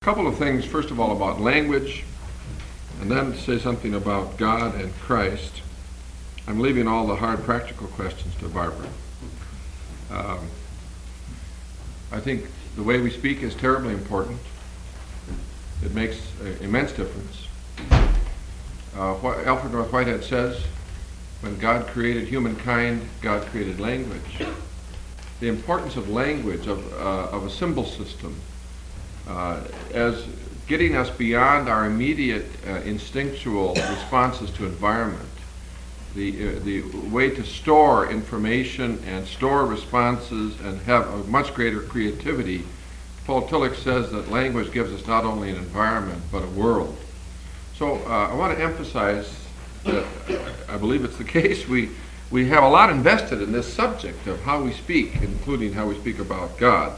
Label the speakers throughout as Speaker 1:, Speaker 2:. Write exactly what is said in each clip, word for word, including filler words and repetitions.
Speaker 1: couple of things, first of all, about language, and then say something about God and Christ. I'm leaving all the hard practical questions to Barbara. Um, I think the way we speak is terribly important. It makes an immense difference. Uh, what Alfred North Whitehead says, when God created humankind, God created language. The importance of language, of, uh, of a symbol system, uh, as getting us beyond our immediate uh, instinctual responses to environment. The, uh, the way to store information and store responses and have a much greater creativity. Paul Tillich says that language gives us not only an environment, but a world. So uh, I want to emphasize that I believe it's the case. We, we have a lot invested in this subject of how we speak, including how we speak about God.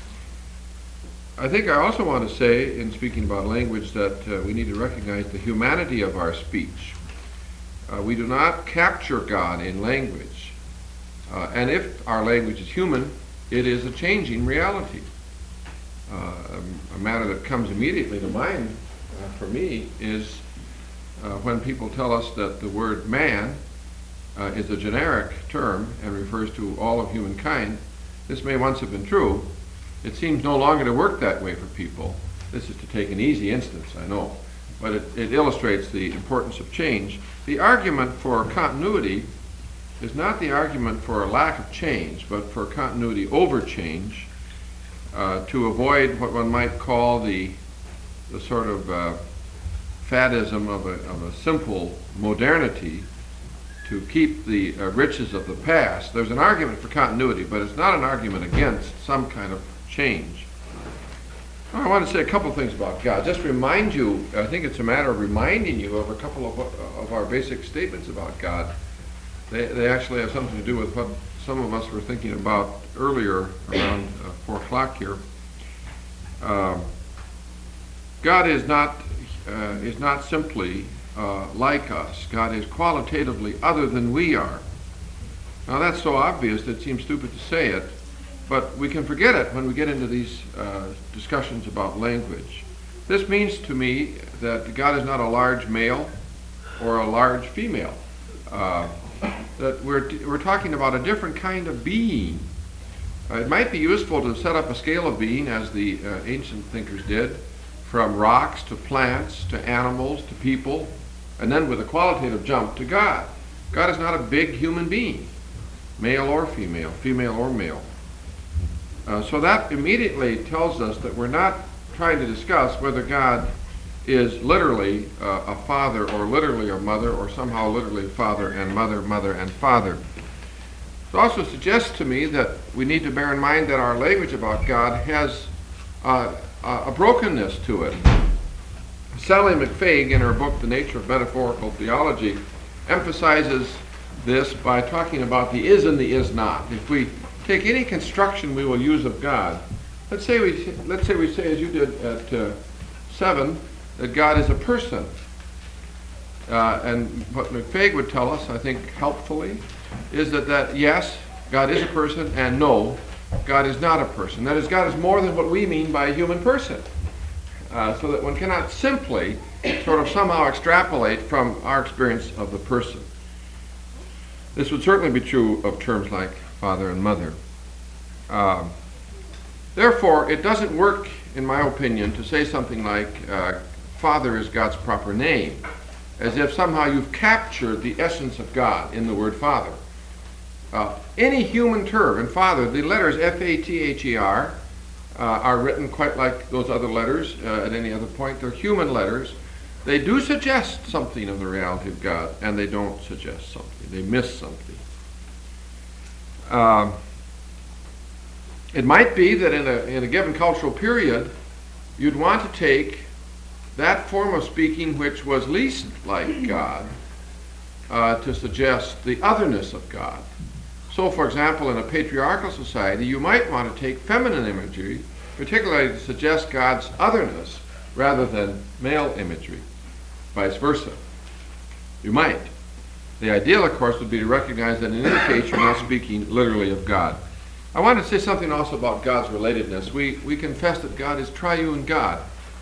Speaker 1: I think I also want to say, in speaking about language, that uh, we need to recognize the humanity of our speech. Uh, we do not capture God in language. Uh, and if our language is human, it is a changing reality. Uh, a, a matter that comes immediately to mind uh, for me is uh, when people tell us that the word man uh, is a generic term and refers to all of humankind. This may once have been true. It seems no longer to work that way for people. This is to take an easy instance, I know, but it, it illustrates the importance of change. The argument for continuity is not the argument for a lack of change, but for continuity over change, uh, to avoid what one might call the, the sort of uh, faddism of a, of a simple modernity, to keep the uh, riches of the past. There's an argument for continuity, but it's not an argument against some kind of change. I want to say a couple of things about God. Just remind you, I think it's a matter of reminding you of a couple of, of our basic statements about God. They, they actually have something to do with what some of us were thinking about earlier around uh, four o'clock here. Um, God is not, uh, is not simply uh, like us. God is qualitatively other than we are. Now that's so obvious that it seems stupid to say it, but we can forget it when we get into these uh, discussions about language. This means to me that God is not a large male or a large female. Uh, that we're, we're talking about a different kind of being. Uh, it might be useful to set up a scale of being, as the uh, ancient thinkers did, from rocks to plants to animals to people, and then with a qualitative jump to God. God is not a big human being, male or female, female or male. Uh, so that immediately tells us that we're not trying to discuss whether God is literally uh, a father or literally a mother or somehow literally father and mother, mother and father. It also suggests to me that we need to bear in mind that our language about God has uh, a brokenness to it. Sally McFaig, in her book, The Nature of Metaphorical Theology, emphasizes this by talking about the is and the is not. If we take any construction we will use of God, let's say we let's say we say, as you did at uh, seven, that God is a person. Uh, and what McFaig would tell us, I think helpfully, is that, that yes, God is a person, and no, God is not a person. That is, God is more than what we mean by a human person. Uh, so that one cannot simply sort of somehow extrapolate from our experience of the person. This would certainly be true of terms like father and mother. Um, therefore, it doesn't work, in my opinion, to say something like uh, Father is God's proper name, as if somehow you've captured the essence of God in the word Father. Uh, any human term, and Father, the letters F A T H E R uh, are written quite like those other letters uh, at any other point. They're human letters. They do suggest something of the reality of God, and they don't suggest something. They miss something. Um, it might be that in a, in a given cultural period, you'd want to take that form of speaking which was least like God uh, to suggest the otherness of God. So, for example, in a patriarchal society, you might want to take feminine imagery, particularly to suggest God's otherness, rather than male imagery, vice versa. You might. The ideal, of course, would be to recognize that in any case you're not speaking literally of God. I want to say something also about God's relatedness. We, we confess that God is triune God.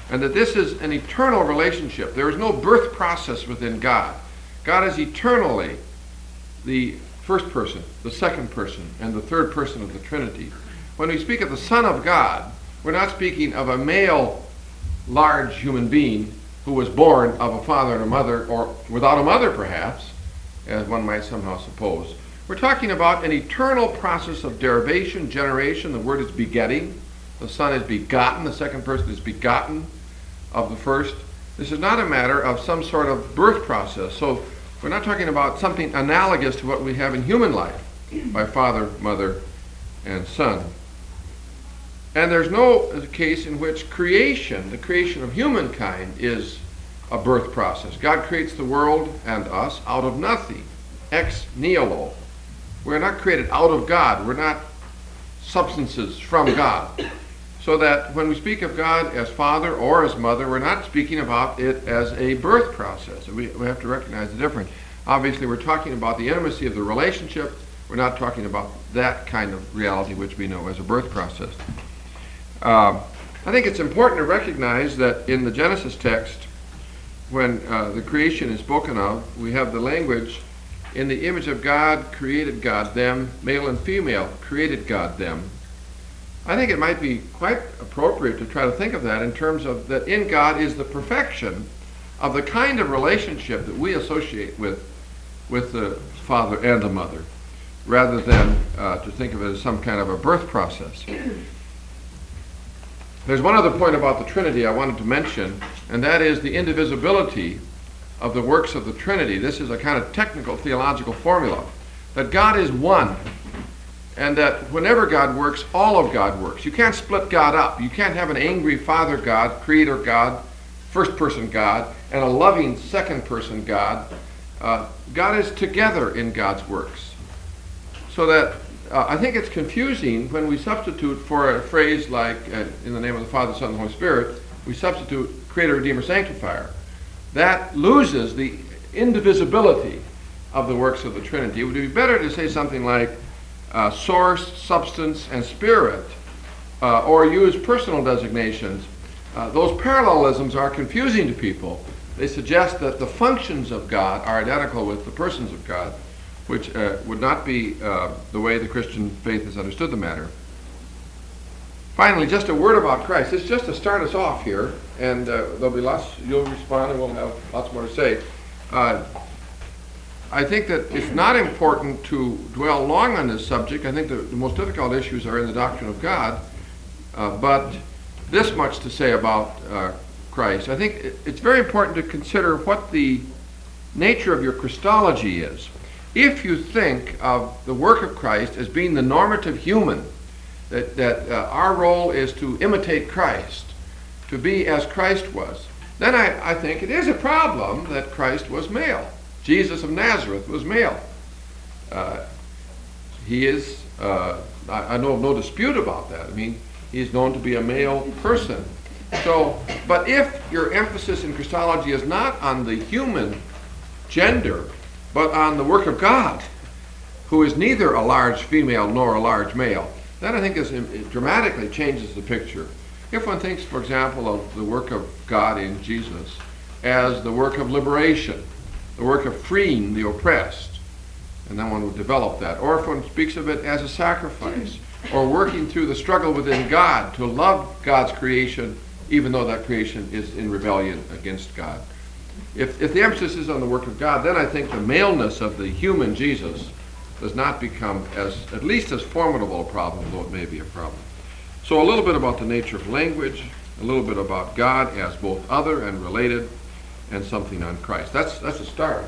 Speaker 1: and that this is an eternal relationship. There is no birth process within God. God is eternally the first person, the second person, and the third person of the Trinity. When we speak of the Son of God, we're not speaking of a male, large human being who was born of a father and a mother, or without a mother perhaps, as one might somehow suppose. We're talking about an eternal process of derivation, generation. The word is begetting. The Son is begotten. The second person is begotten of the first. This is not a matter of some sort of birth process. So we're not talking about something analogous to what we have in human life by father, mother, and son. And there's no case in which creation, the creation of humankind, is a birth process. God creates the world and us out of nothing, ex nihilo. We're not created out of God. We're not substances from God. So that when we speak of God as father or as mother, we're not speaking about it as a birth process. We, we have to recognize the difference. Obviously, we're talking about the intimacy of the relationship. We're not talking about that kind of reality which we know as a birth process. Uh, I think it's important to recognize that in the Genesis text, when uh, the creation is spoken of, we have the language, in the image of God created God them, male and female created God them. I think it might be quite appropriate to try to think of that in terms of that in God is the perfection of the kind of relationship that we associate with, with the father and the mother, rather than uh, to think of it as some kind of a birth process. There's one other point about the Trinity I wanted to mention, and that is the indivisibility of the works of the Trinity. This is a kind of technical theological formula, that God is one, and that whenever God works, all of God works. You can't split God up. You can't have an angry Father God, Creator God, first-person God, and a loving second-person God. Uh, God is together in God's works. So that uh, I think it's confusing when we substitute for a phrase like, uh, in the name of the Father, Son, and Holy Spirit, we substitute Creator, Redeemer, Sanctifier. That loses the indivisibility of the works of the Trinity. It would be better to say something like uh, source, substance, and spirit, uh, or use personal designations. Uh, those parallelisms are confusing to people. They suggest that the functions of God are identical with the persons of God, which uh, would not be uh, the way the Christian faith has understood the matter. Finally, just a word about Christ. It's just to start us off here, and uh, there'll be lots, you'll respond and we'll have lots more to say. Uh, I think that it's not important to dwell long on this subject. I think the, the most difficult issues are in the doctrine of God, uh, but this much to say about uh, Christ. I think it, it's very important to consider what the nature of your Christology is. If you think of the work of Christ as being the normative human, that, that uh, our role is to imitate Christ, to be as Christ was, then I, I think it is a problem that Christ was male. Jesus of Nazareth was male. Uh, he is, uh, I, I know of no dispute about that. I mean, he's known to be a male person. So, but if your emphasis in Christology is not on the human gender, but on the work of God, who is neither a large female nor a large male, then I think this it dramatically changes the picture. If one thinks, for example, of the work of God in Jesus as the work of liberation, the work of freeing the oppressed, and then one would develop that. Or if one speaks of it as a sacrifice, or working through the struggle within God to love God's creation, even though that creation is in rebellion against God. If, if the emphasis is on the work of God, then I think the maleness of the human Jesus does not become as, at least as formidable a problem, though it may be a problem. So a little bit about the nature of language, a little bit about God as both other and related, and something on Christ. That's that's a start.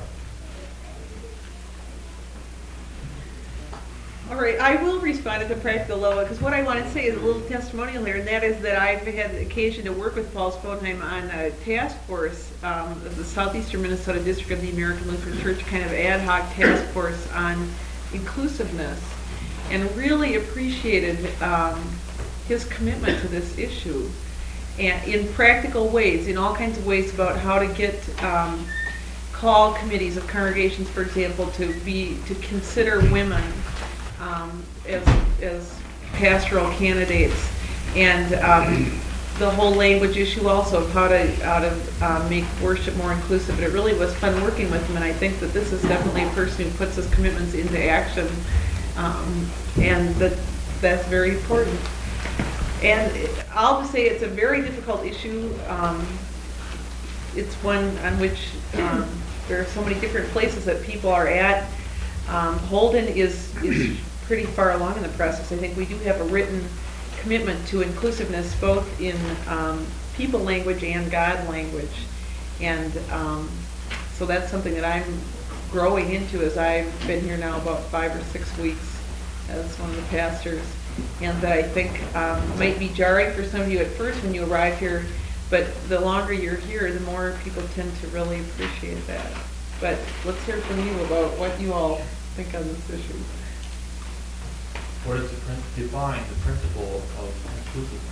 Speaker 2: All right, I will respond at the practical level, because what I want to say is a little testimonial here, and that is that I've had the occasion to work with Paul Sponheim on a task force um, of the Southeastern Minnesota District of the American Lutheran Church, kind of ad hoc task force on inclusiveness, and really appreciated um, his commitment to this issue, and in practical ways, in all kinds of ways about how to get um, call committees of congregations, for example, to be to consider women um, as as pastoral candidates, and um, the whole language issue also of how to, how to uh, make worship more inclusive, but it really was fun working with him, and I think that this is definitely a person who puts his commitments into action, um, and that, that's very important. And it- I'll just say it's a very difficult issue. Um, It's one on which um, there are so many different places that people are at. Um, Holden is, is pretty far along in the process. I think we do have a written commitment to inclusiveness both in um, people language and God language. And um, so that's something that I'm growing into as I've been here now about five or six weeks as one of the pastors. And that I think um, might be jarring for some of you at first when you arrive here, but the longer you're here, the more people tend to really appreciate that. But let's hear from you about what you all think on this issue.
Speaker 3: What does the prin- define the principle of inclusiveness?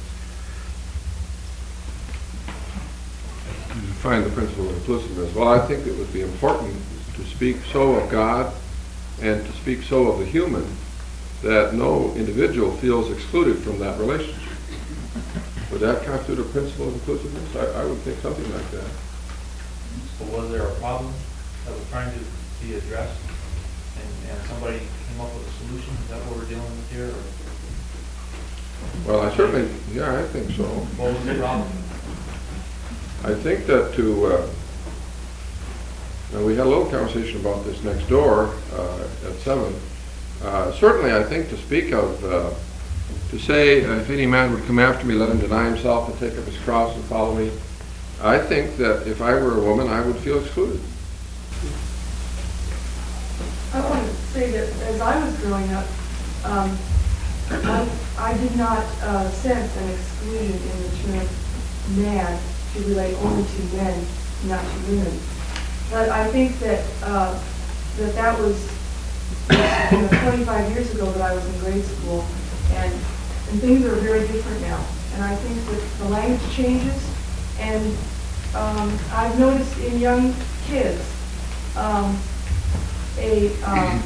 Speaker 1: Define the principle of inclusiveness. Well, I think it would be important to speak so of God and to speak so of the human that no individual feels excluded from that relationship. Would that constitute a principle of inclusiveness? I, I would think something like that.
Speaker 3: So was there a problem that was trying to be addressed, and, and somebody came up with a solution? Is that what we're dealing with here? Or
Speaker 1: Well, I certainly, yeah, I think so.
Speaker 3: what was the problem?
Speaker 1: I think that to, uh, now we had a little conversation about this next door uh, at seven. Uh, certainly, I think to speak of, uh, to say, uh, if any man would come after me, let him deny himself and take up his cross and follow me. I think that if I were a woman, I would feel excluded.
Speaker 4: I want to say that as I was growing up, um, I, I did not uh, sense an exclusion in the term man to relate only to men, not to women. But I think that uh, that that was you know, twenty-five years ago that I was in grade school, and and things are very different now. And I think that the language changes, and um, I've noticed in young kids um, a um,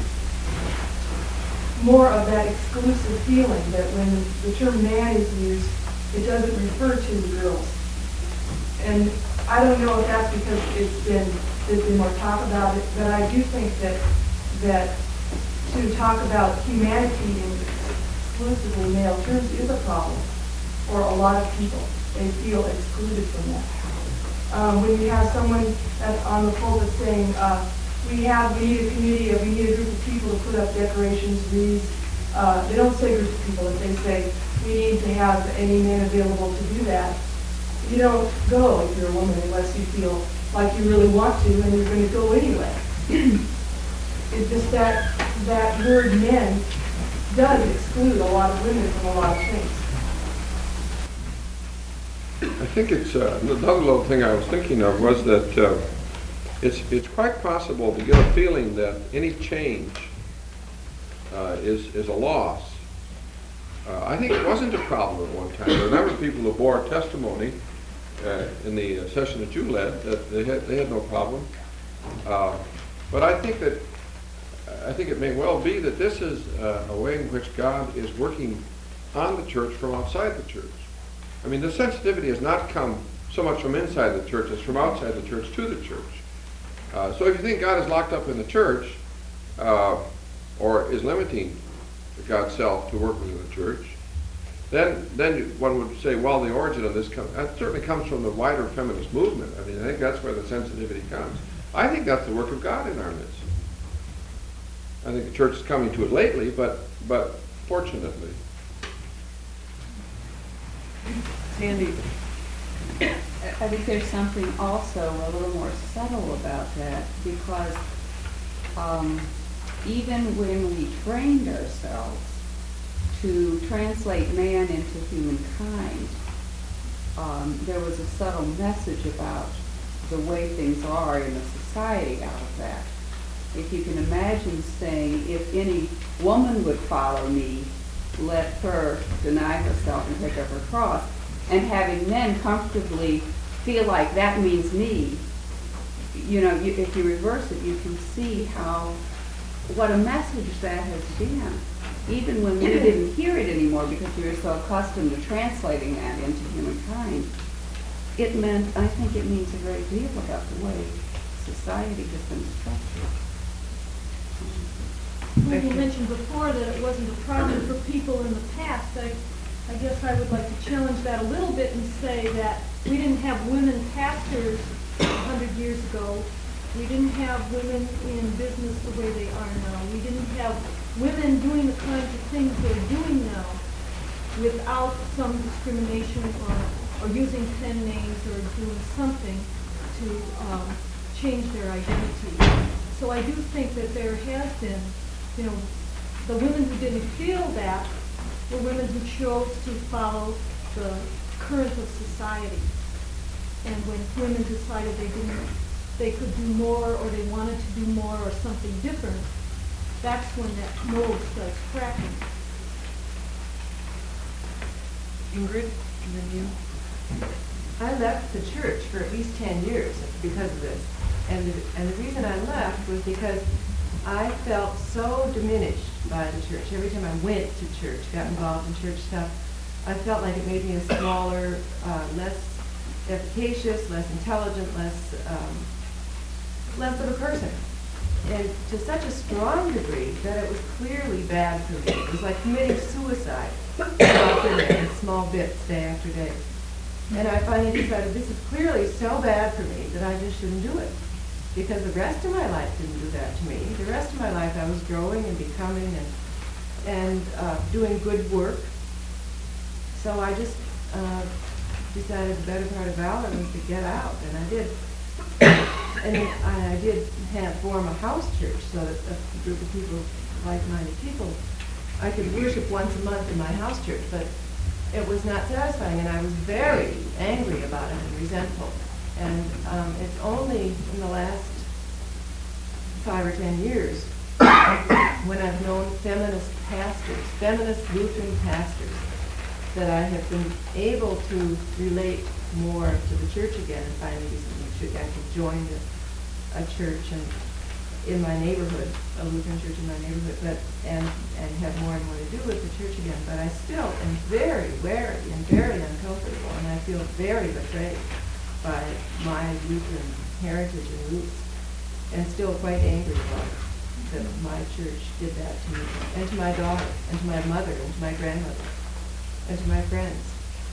Speaker 4: more of that exclusive feeling that when the term man is used, it doesn't refer to girls. And I don't know if that's because it's been there's been more talk about it, but I do think that that to talk about humanity in exclusively male terms is a problem for a lot of people. They feel excluded from that. Um, when you have someone that's on the pulpit saying, uh, we have, we need a community, or we need a group of people to put up decorations, wreaths, uh, they don't say group of people, if they say, we need to have any men available to do that, you don't go if you're a woman unless you feel like you really want to, and you're going to go anyway. It's just that that word men does exclude a lot of women from a lot of things.
Speaker 1: I think it's, uh, another little thing I was thinking of was that uh, it's, it's quite possible to get a feeling that any change uh, is, is a loss. Uh, I think it wasn't a problem at one time. There were a number of people who bore testimony uh, in the uh, session that you led that they had, they had no problem. Uh, but I think that I think it may well be that this is uh, a way in which God is working on the church from outside the church. I mean, the sensitivity has not come so much from inside the church as from outside the church to the church. Uh, so if you think God is locked up in the church uh, or is limiting God's self to work within the church, then then one would say, well, the origin of this comes, that certainly comes from the wider feminist movement. I mean, I think that's where the sensitivity comes. I think that's the work of God in our midst. I think the church is coming to it lately, but but fortunately.
Speaker 2: Sandy?
Speaker 5: I think there's something also a little more subtle about that, because um, even when we trained ourselves to translate man into humankind, um, there was a subtle message about the way things are in a society out of that. If you can imagine saying, if any woman would follow me, let her deny herself and take up her cross, and having men comfortably feel like that means me, you know, you, if you reverse it, you can see how, what a message that has been. even when we didn't hear it anymore because we were so accustomed to translating that into humankind, it meant, I think it means a great deal about the way society has been structured.
Speaker 6: When you mentioned before that it wasn't a problem for people in the past, I, I guess I would like to challenge that a little bit and say that we didn't have women pastors a hundred years ago. We didn't have women in business the way they are now. We didn't have women doing the kinds of things they're doing now without some discrimination or, or using pen names or doing something to um, change their identity. So I do think that there has been, you know, the women who didn't feel that were women who chose to follow the current of society. And when women decided they didn't, they could do more or they wanted to do more or something different, that's when that mold starts cracking.
Speaker 2: Ingrid, and then you.
Speaker 7: I left the church for at least ten years because of this. And the, and the reason I left was because I felt so diminished by the church. Every time I went to church, got involved in church stuff, I felt like it made me a smaller, uh, less efficacious, less intelligent, less, um, less of a person. And to such a strong degree that it was clearly bad for me. It was like committing suicide often in small bits day after day. And I finally decided this is clearly so bad for me that I just shouldn't do it. Because the rest of my life didn't do that to me. The rest of my life I was growing and becoming and, and uh, doing good work. So I just uh, decided the better part of valor was to get out, and I did. And I, I did have form a house church so that a group of people, like-minded people, I could worship once a month in my house church, but it was not satisfying, and I was very angry about it and resentful. And um, it's only in the last five or ten years when I've known feminist pastors, feminist Lutheran pastors, that I have been able to relate more to the church again and finally actually joined a, a church and in my neighborhood, a Lutheran church in my neighborhood, but and and have more and more to do with the church again. But I still am very wary and very uncomfortable, and I feel very betrayed by my Lutheran heritage and roots, and still quite angry about it, that my church did that to me, and to my daughter, and to my mother, and to my grandmother, and to my friends.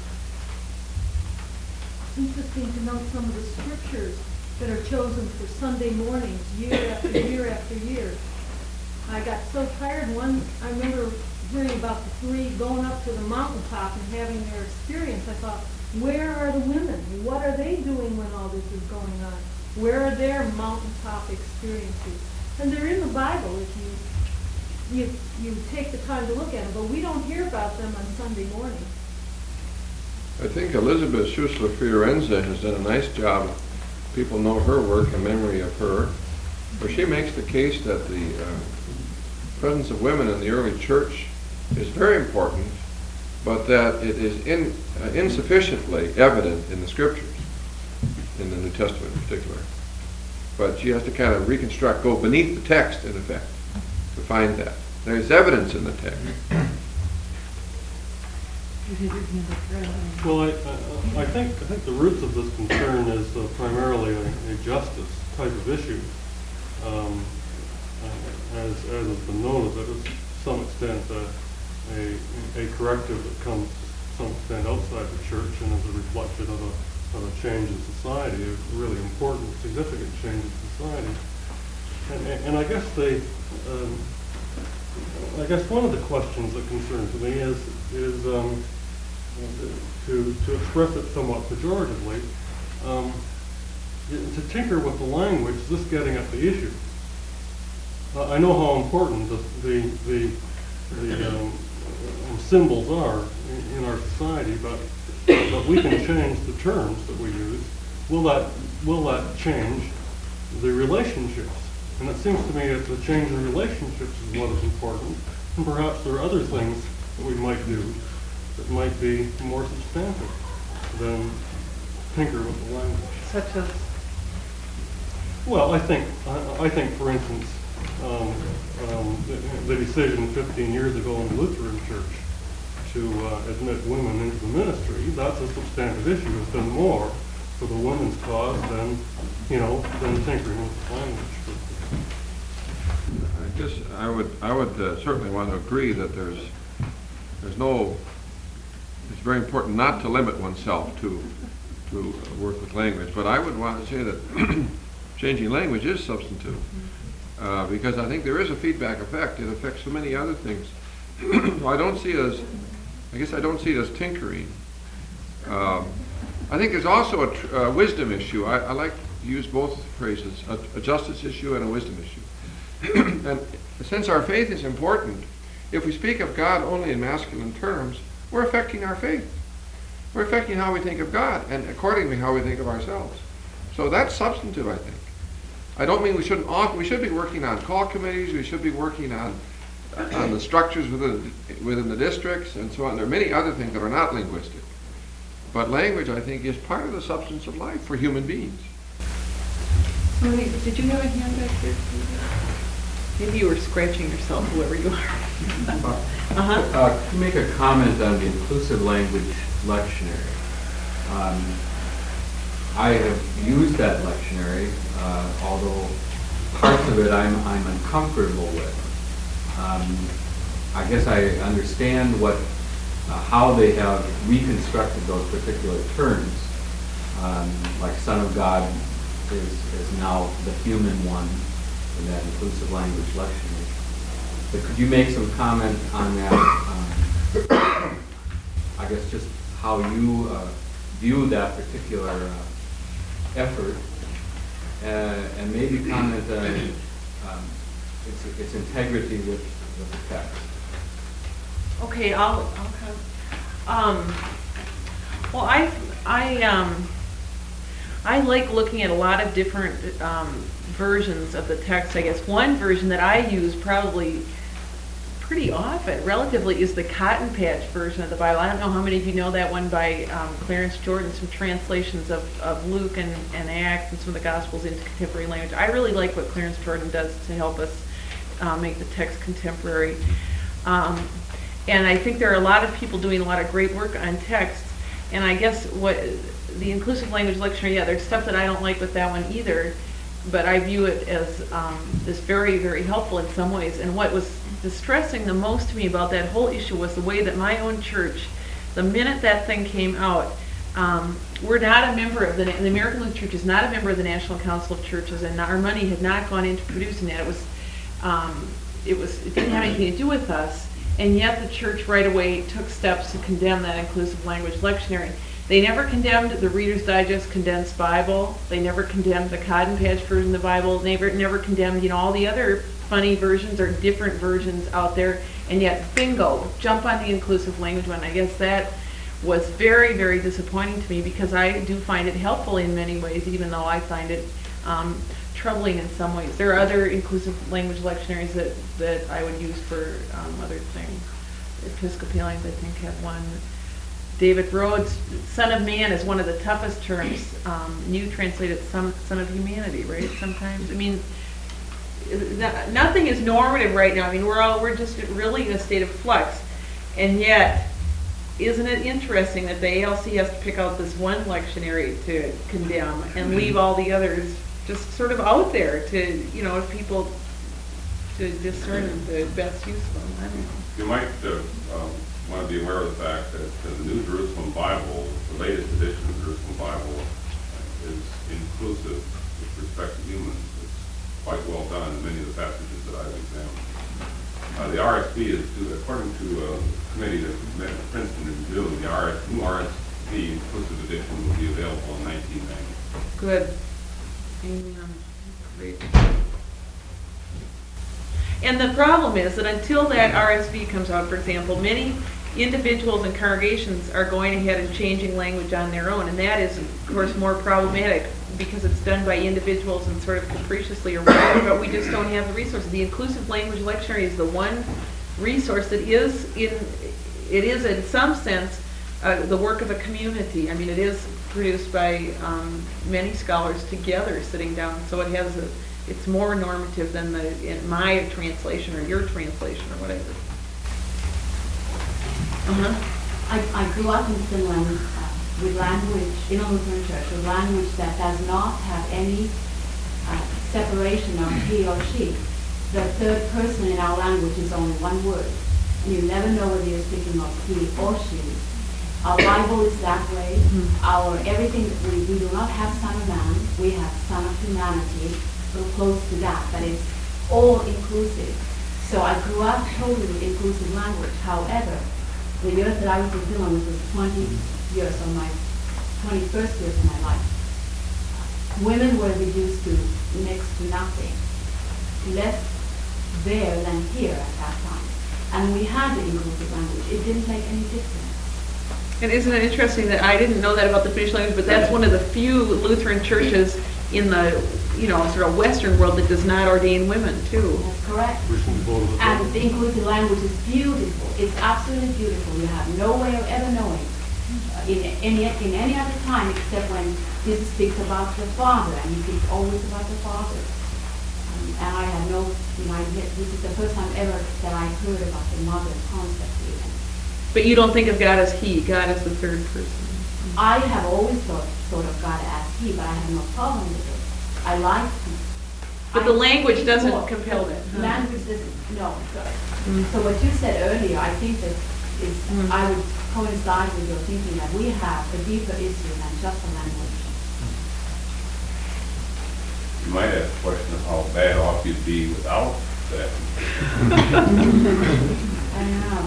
Speaker 6: It's interesting to note some of the scriptures that are chosen for Sunday mornings, year after year after year. I got so tired. One, I remember hearing about the three going up to the mountaintop and having their experience. I thought, where are the women? What are they doing when all this is going on? Where are their mountaintop experiences? And they're in the Bible if you you you take the time to look at them, but we don't hear about them on Sunday morning.
Speaker 1: I think Elizabeth Schussler Fiorenza has done a nice job. People know her work in memory of her, where she makes the case that the uh, presence of women in the early church is very important, but that it is in, uh, insufficiently evident in the scriptures, in the New Testament in particular. But she has to kind of reconstruct, go beneath the text, in effect, to find that. There's evidence in the text.
Speaker 8: Well, I, I, I think I think the roots of this concern is uh, primarily a, a justice type of issue, um, as as has been noted, that is to some extent uh, a a corrective that comes to some extent outside the church and is a reflection of a of a change in society, a really important, significant change in society. And, and, and I guess they, um, I guess one of the questions that concerns me is is. Um, To, to express it somewhat pejoratively, um, to tinker with the language, this getting at the issue. Uh, I know how important the the the, the um, symbols are in, in our society, but but we can change the terms that we use. Will that will that change the relationships? And it seems to me that the change in relationships is what is important, and perhaps there are other things that we might do that might be more substantive than tinker with the language.
Speaker 2: Such as?
Speaker 8: Well, I think, I, I think, for instance, um, um, the, the decision fifteen years ago in the Lutheran Church to uh, admit women into the ministry. That's a substantive issue. It's been more for the women's cause than, you know, than tinkering with language.
Speaker 1: I guess I would, I would uh, certainly want to agree that there's, there's no, it's very important not to limit oneself to, to work with language, but I would want to say that changing language is substantive, uh, because I think there is a feedback effect. It affects so many other things. I don't see it as, I guess I don't see it as tinkering. Um, I think there's also a tr- uh, wisdom issue. I, I like to use both phrases, a, a justice issue and a wisdom issue. And since our faith is important, if we speak of God only in masculine terms, we're affecting our faith. We're affecting how we think of God, and accordingly how we think of ourselves. So that's substantive, I think. I don't mean we shouldn't often, we should be working on call committees, we should be working on on the structures within within the districts and so on. There are many other things that are not linguistic. But language, I think, is part of the substance of life for human beings.
Speaker 2: Somebody, did you have a hand back here? Maybe you were scratching yourself, whoever you are. Uh-huh.
Speaker 9: Uh, Can you make a comment on the inclusive language lectionary? Um, I have used that lectionary, uh, although parts of it I'm, I'm uncomfortable with. Um, I guess I understand what, uh, how they have reconstructed those particular terms. Um, like Son of God is, is now the human one in that inclusive language lectionary. But could you make some comment on that? Um, I guess just how you uh, view that particular uh, effort, uh, and maybe comment on um, its, its integrity with, with the text.
Speaker 2: Okay, I'll, I'll come. Um, well, I, I, um, I like looking at a lot of different um, versions of the text. I guess one version that I use probably pretty often, relatively, is the Cotton Patch version of the Bible. I don't know how many of you know that one by um, Clarence Jordan, some translations of, of Luke and, and Acts and some of the Gospels into contemporary language. I really like what Clarence Jordan does to help us uh, make the text contemporary. Um, and I think there are a lot of people doing a lot of great work on text. And I guess what the inclusive language lectionary, yeah, there's stuff that I don't like with that one either, but I view it as um, as very, very helpful in some ways. And what was distressing the most to me about that whole issue was the way that my own church, the minute that thing came out, um, we're not a member of the, the American Lutheran Church is not a member of the National Council of Churches, and our money had not gone into producing that. It was, um, it was, it didn't have anything to do with us, and yet the church right away took steps to condemn that inclusive language lectionary. They never condemned the Reader's Digest condensed Bible. They never condemned the Cotton Patch version of the Bible. They never, never condemned, you know, all the other funny versions or different versions out there. And yet, bingo, jump on the inclusive language one. I guess that was very, very disappointing to me, because I do find it helpful in many ways, even though I find it um, troubling in some ways. There are other inclusive language lectionaries that, that I would use for um, other things. Episcopalians, I think, have one. David Rhodes, Son of Man is one of the toughest terms. Um, you translate it Son, son of Humanity, right? Sometimes. I mean, n- nothing is normative right now. I mean, we're all we're just really in a state of flux, and yet, isn't it interesting that the A L C has to pick out this one lectionary to condemn and leave all the others just sort of out there to, you know, people to discern the best use of them? I don't know.
Speaker 10: You might uh, um, want to be aware of the fact that uh, the New Jerusalem Bible, the latest edition of the Jerusalem Bible, is inclusive with respect to humans. It's quite well done in many of the passages that I've examined. Uh, the R S V is, due, according to a committee that met in Princeton in June, the R S, new R S V inclusive edition will be available in nineteen ninety.
Speaker 2: Good. Amen. Great. And the problem is that until that R S V comes out, for example, many individuals and congregations are going ahead and changing language on their own, and that is, of course, more problematic because it's done by individuals and sort of capriciously or whatever, but we just don't have the resources. The inclusive language lectionary is the one resource that is, in it is in some sense, uh, the work of a community. I mean, it is produced by um, many scholars together sitting down, so it has a it's more normative than the, in my translation or your translation or whatever. Uh-huh.
Speaker 11: I, I grew up in Finland uh, with language, in a Lutheran church, with language that does not have any uh, separation of he or she. The third person in our language is only one word, and you never know whether you're speaking of he or she. Our Bible is that way. Mm-hmm. Our everything, we, we do not have son of man, we have son of humanity, so close to that, but it's all inclusive. So I grew up totally with inclusive language. However, the years that I was in Finland, which was twenty years of my, twenty-first years of my life, women were reduced to next to nothing, less there than here at that time. And we had the inclusive language. It didn't make any difference.
Speaker 2: And isn't it interesting that I didn't know that about the Finnish language, but that's one of the few Lutheran churches in the, you know, sort of Western world that does not ordain women, too.
Speaker 11: That's correct.
Speaker 8: Recently voted as
Speaker 11: And
Speaker 8: well.
Speaker 11: the inclusive language is beautiful. It's absolutely beautiful. You have no way of ever knowing uh, in any in any other time except when Jesus speaks about the Father, and he speaks always about the Father. Um, and I had no, you know, I, this is the first time ever that I heard about the mother concept even.
Speaker 2: But you don't think of God as he, God as the third person.
Speaker 11: I have always thought sort of God as he, but I have no problem with it. I like him.
Speaker 2: But the
Speaker 11: I
Speaker 2: language
Speaker 11: think
Speaker 2: doesn't
Speaker 11: more-
Speaker 2: compel it.
Speaker 11: the Language doesn't, no. So,
Speaker 2: Mm.
Speaker 11: so what you said earlier, I think that is,
Speaker 2: Mm.
Speaker 11: I would coincide with your thinking that we have a deeper issue than just the language.
Speaker 10: You might ask the question of how bad off you'd be without that.
Speaker 11: I know.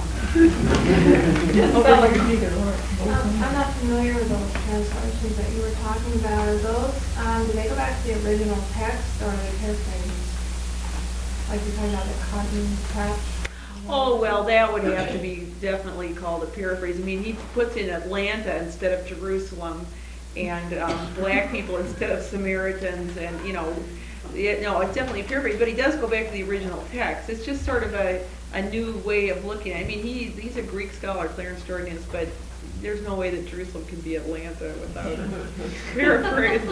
Speaker 12: Um, I'm not familiar with those translations that you were talking about. Are those, um, do they go back to the original text or are they paraphrased? Like you're talking about the cotton patch?
Speaker 2: Oh, well, that would have to be definitely called a paraphrase. I mean, he puts in Atlanta instead of Jerusalem, and um, black people instead of Samaritans, and, you know, it, no, it's definitely a paraphrase, but he does go back to the original text. It's just sort of a, a new way of looking at it. I mean, he, he's a Greek scholar, Clarence Jordan is, but there's no way that Jerusalem can be Atlanta without a paraphrase.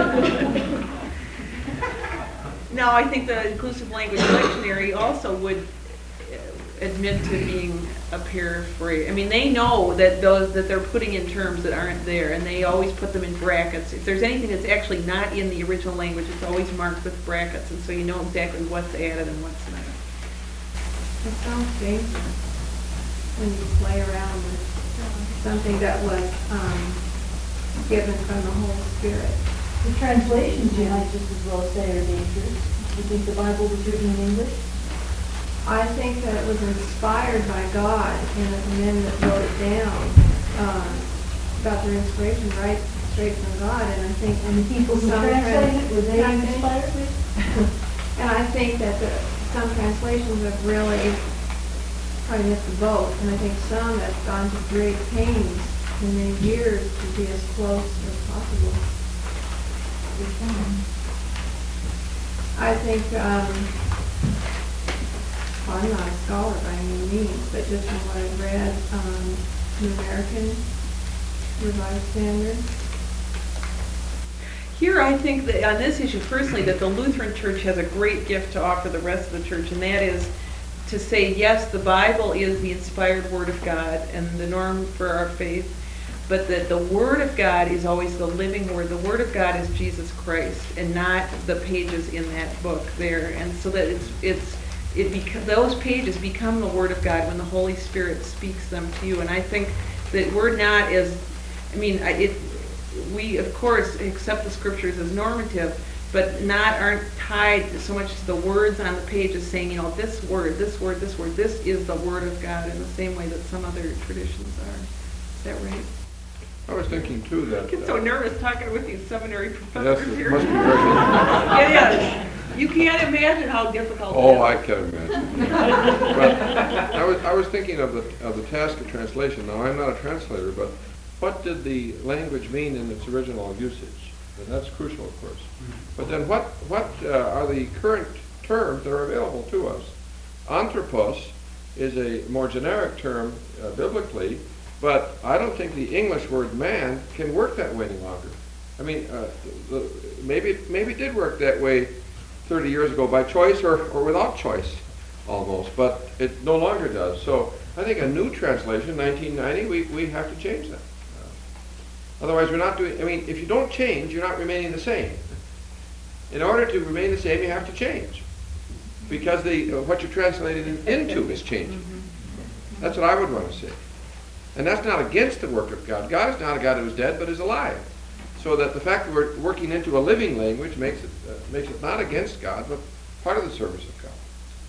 Speaker 2: No, I think the inclusive language lectionary also would admit to being a paraphrase. I mean, they know that those that they're putting in terms that aren't there, and they always put them in brackets. If there's anything that's actually not in the original language, it's always marked with brackets, and so you know exactly what's added and what's not.
Speaker 12: It sounds dangerous when you play around with something that was um, given from the Holy Spirit.
Speaker 4: The translations, you might just as well say, are dangerous. You think the Bible was written in English?
Speaker 12: I think that it was inspired by God, and that the men that wrote it down um, got their inspiration right straight from God. And I think
Speaker 4: And the people who
Speaker 12: some
Speaker 4: translated it, were they
Speaker 12: trans-
Speaker 4: inspired with?
Speaker 12: And I think that the, some translations have really probably missed the boat, and I think some have gone to great pains in many years to be as close as possible. I think, um, well, I'm not a scholar by any means, but just from what I've read, um, the American Revised Standard.
Speaker 2: Here, I think that on this issue personally, that the Lutheran Church has a great gift to offer the rest of the church, and that is to say, yes, the Bible is the inspired Word of God and the norm for our faith, but that the Word of God is always the living Word. The Word of God is Jesus Christ, and not the pages in that book there. And so that it's it's it beca- those pages become the Word of God when the Holy Spirit speaks them to you. And I think that we're not as, I mean, I- it. We of course accept the Scriptures as normative, but not aren't tied so much to the words on the page as saying, you know, this word, this word, this word, this is the Word of God in the same way that some other traditions are. Is that right?
Speaker 1: I was thinking too that.
Speaker 2: I get so
Speaker 1: uh,
Speaker 2: nervous talking with these seminary
Speaker 1: Yes,
Speaker 2: professors
Speaker 1: it
Speaker 2: here.
Speaker 1: must be very difficult.
Speaker 2: It is. You can't imagine how difficult it is.
Speaker 1: Oh, I can imagine. But I was, I was thinking of the, of the task of translation. Now, I'm not a translator, but what did the language mean in its original usage? And that's crucial, of course. But then what, what uh, are the current terms that are available to us? Anthropos is a more generic term uh, biblically, but I don't think the English word man can work that way any longer. I mean, uh, the, maybe, maybe it did work that way thirty years ago by choice or, or without choice, almost, but it no longer does. So I think a new translation, nineteen ninety, we, we have to change that. Uh, otherwise, we're not doing, I mean, if you don't change, you're not remaining the same. In order to remain the same, you have to change. Because the, uh, what you're translated in, into is changing. That's what I would want to see. And that's not against the work of God. God is not a God who is dead, but is alive. So that the fact that we're working into a living language makes it, uh, makes it not against God, but part of the service of God.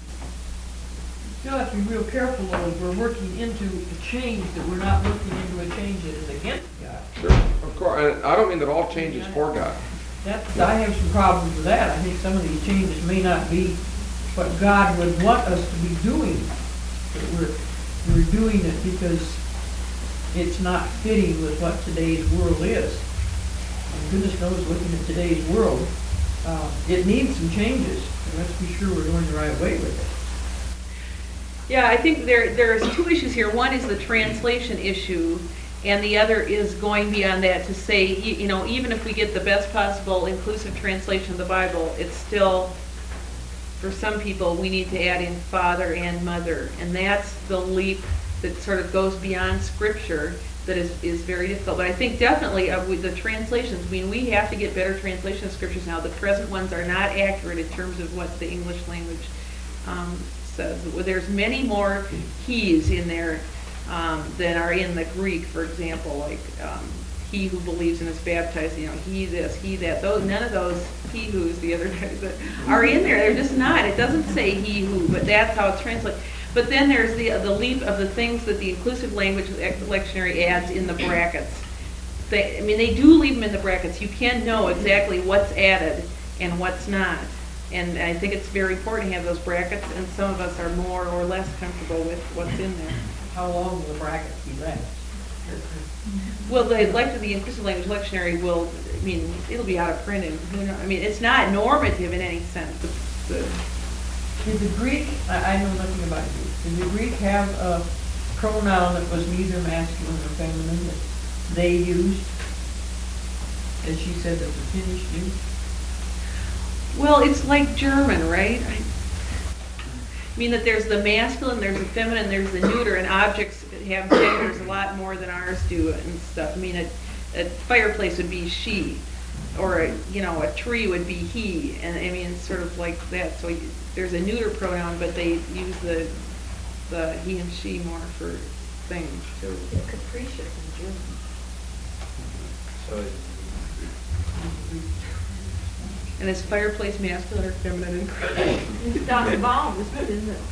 Speaker 13: Still have to be real careful though, if we're working into a change, that we're not working into a change that is against God.
Speaker 1: Sure, of course. And I don't mean that all change is for God.
Speaker 13: That, I have some problems with that. I think some of these changes may not be what God would want us to be doing. But we're, we're doing it because it's not fitting with what today's world is. And goodness knows, looking at today's world, uh, it needs some changes. And let's be sure we're going the right way with it.
Speaker 2: Yeah, I think there there's two issues here. One is the translation issue, and the other is going beyond that to say, you, you know, even if we get the best possible inclusive translation of the Bible, it's still, for some people, we need to add in father and mother, and that's the leap that sort of goes beyond Scripture that is, is very difficult. But I think definitely uh, with the translations, I mean, we have to get better translation of Scriptures now. The present ones are not accurate in terms of what the English language um, says. There's many more he's in there um, than are in the Greek, for example, like um, he who believes and is baptized, you know, he this, he that. Those, none of those he who's, the other guys that are in there. They're just not. It doesn't say he who, but that's how it's translated. But then there's the the leap of the things that the inclusive language lectionary adds in the brackets. They, I mean, they do leave them in the brackets. You can know exactly what's added and what's not. And I think it's very important to have those brackets, and some of us are more or less comfortable with what's in there.
Speaker 13: How long will the brackets be left?
Speaker 2: Well, the like the inclusive language lectionary will, I mean, it'll be out of print, and who knows, I mean, it's not normative in any sense. The, the,
Speaker 13: Did the Greek, I, I know nothing about Greek, did the Greek have a pronoun that was neither masculine or feminine that they used, as she said that the Finnish used?
Speaker 2: well, it's like German, right? I, I mean that there's the masculine, there's the feminine, there's the neuter, and objects have genders a lot more than ours do and stuff. I mean, a, a fireplace would be she, or a, you know, a tree would be he, and I mean, it's sort of like that. So there's a neuter pronoun, but they use the the he and she more for things too.
Speaker 7: Capricious in German.
Speaker 9: So it-
Speaker 2: And is fireplace masculine or feminine in Greek?
Speaker 7: It's Doctor Baum, isn't it?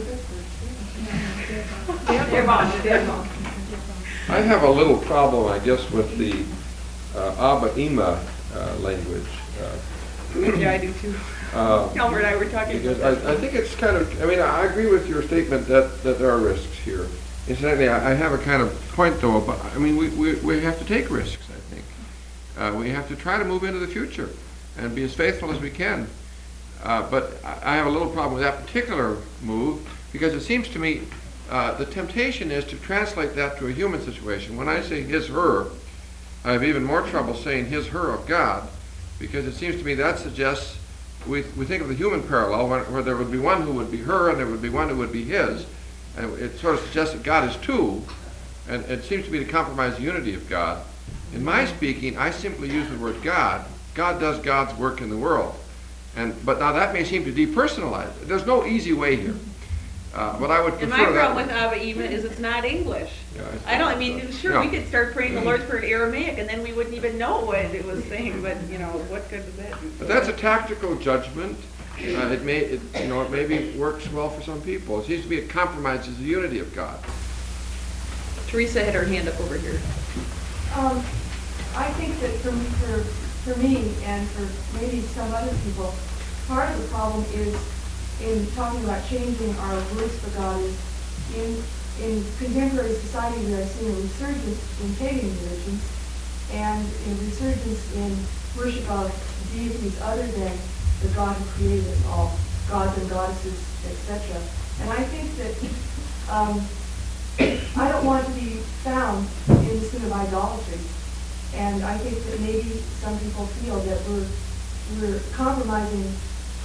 Speaker 7: They're Baum, they're Baum.
Speaker 1: I have a little problem, I guess, with the uh, Abba Ima uh, language. Uh,
Speaker 2: Yeah, I do too.
Speaker 1: uh,
Speaker 2: Elmer and I were talking about
Speaker 1: Because
Speaker 2: that.
Speaker 1: I, I think it's kind of, I mean, I agree with your statement that, that there are risks here. Incidentally, I, I have a kind of point though, but I mean, we, we, we have to take risks, I think. Uh, we have to try to move into the future and be as faithful as we can. Uh, but I I have a little problem with that particular move because it seems to me uh, the temptation is to translate that to a human situation. When I say his, her, I have even more trouble saying his, her of God, because it seems to me that suggests we, we think of the human parallel where, where there would be one who would be her and there would be one who would be his. And it sort of suggests that God is two, and it seems to me to compromise the unity of God. In my speaking, I simply use the word God. God does God's work in the world. And but now that may seem to depersonalize it. There's no easy way here. Uh, but I would
Speaker 2: And
Speaker 1: prefer
Speaker 2: my
Speaker 1: that.
Speaker 2: problem with Abba Ema is it's not English.
Speaker 1: Yeah,
Speaker 2: I don't, I mean, sure, we
Speaker 1: Yeah.
Speaker 2: could start praying the Lord's Prayer in Aramaic, and then we wouldn't even know what it was saying, but, you know, what good does that do?
Speaker 1: But that's a tactical judgment. Uh, it may, it, you know, it maybe works well for some people. It seems to me it compromises the unity of God.
Speaker 2: Teresa had her hand up over here.
Speaker 4: Um, I think that for, for, for me and for maybe some other people, part of the problem is in talking about changing our words for God is in, in contemporary society we are seeing a resurgence in pagan religions and a resurgence in worship of deities other than the God who created us all, gods and goddesses, et cetera. And I think that um, I don't want to be found in the sin of idolatry. And I think that maybe some people feel that we're we're compromising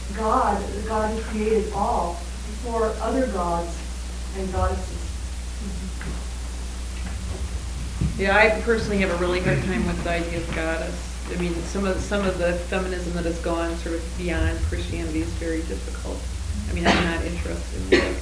Speaker 4: God, God who created all, for other gods and goddesses.
Speaker 2: Yeah, I personally have a really hard time with the idea of goddess. I mean, some of, some of the feminism that has gone sort of beyond Christianity is very difficult. I mean, I'm not interested in that.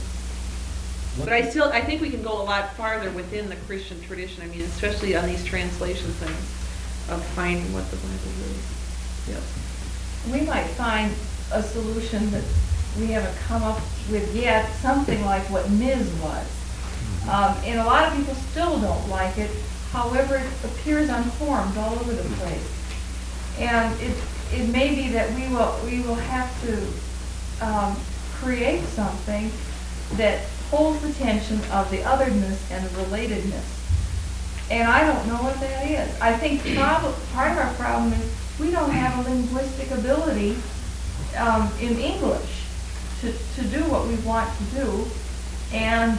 Speaker 2: But I still, I think we can go a lot farther within the Christian tradition. I mean, especially on these translation things of finding what the Bible is. Yes.
Speaker 6: We might find a solution that we haven't come up with yet, something like what Miz was. Um, and a lot of people still don't like it. However, it appears on forums all over the place. And it, it may be that we will, we will have to um, create something that holds the tension of the otherness and the relatedness. And I don't know what that is. I think prob- part of our problem is we don't have a linguistic ability um, in English to, to do what we want to do. And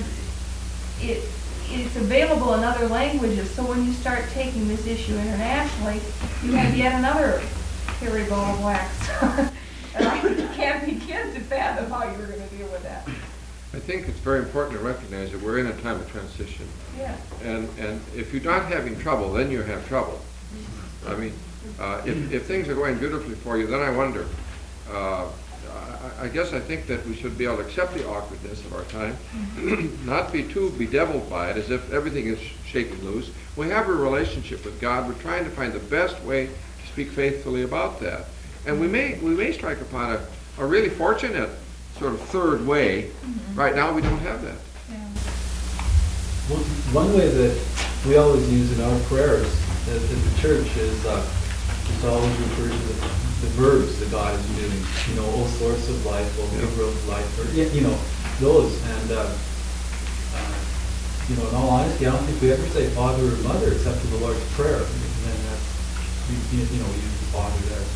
Speaker 6: it, it's available in other languages, so when you start taking this issue internationally, you have yet another hairy ball of wax. And I can't begin to fathom how you're going to deal with that.
Speaker 1: I think it's very important to recognize that we're in a time of transition.
Speaker 6: Yeah.
Speaker 1: And, and if you're not having trouble, then you have trouble. I mean, uh, if, if things are going beautifully for you, then I wonder. Uh, I, I guess I think that we should be able to accept the awkwardness of our time, mm-hmm. not be too bedeviled by it as if everything is shaking loose. We have a relationship with God. We're trying to find the best way to speak faithfully about that. And we may, we may strike upon a, a really fortunate sort of third way. Mm-hmm. Right now we don't have that.
Speaker 6: Yeah.
Speaker 14: One, one way that we always use in our prayers at, at the church is uh, just always refer to the, the verbs that God is doing. You know, O source of life, O
Speaker 1: yeah.
Speaker 14: giver of life, or you know, those. And uh, uh, you know, in all honesty, I don't think we ever say Father or Mother except for the Lord's Prayer. And then that's you, you know, we use the Father there.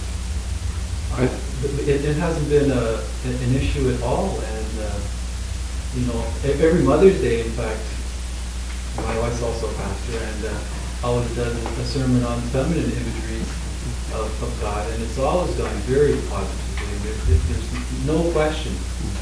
Speaker 14: Uh, it, it hasn't been a, an issue at all, and uh, you know, every Mother's Day, in fact, my wife's also a pastor, and uh, always does a sermon on feminine imagery of, of God, and it's always gone very positively. There, there's no question,